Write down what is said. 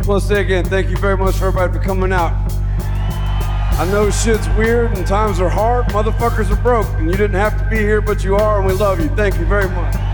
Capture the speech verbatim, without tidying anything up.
just want to say again, thank you very much for everybody for coming out. I know shit's weird and times are hard, motherfuckers are broke, and you didn't have to be here, but you are, and we love you. Thank you very much.